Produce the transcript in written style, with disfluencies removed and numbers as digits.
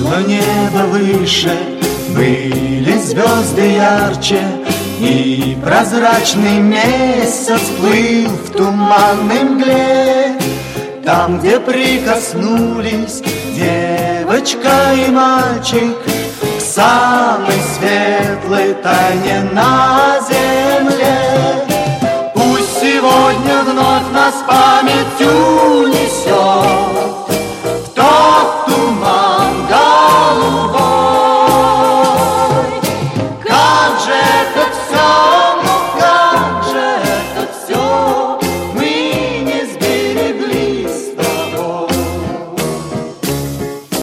Было небо выше, были звезды ярче, и прозрачный месяц плыл в туманной мгле. Там, где прикоснулись девочка и мальчик к самой светлой тайне на земле.